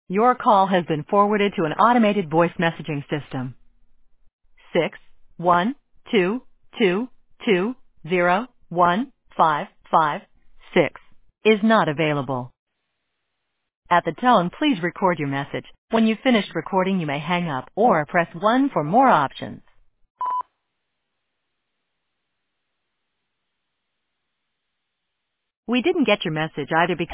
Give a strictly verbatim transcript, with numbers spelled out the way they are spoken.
Your call has been forwarded to an automated voice messaging system. Six one two two two zero one five five six is not available. At the tone, please record your message. When you've finished recording, you may hang up or press one for more options. We didn't get your message either because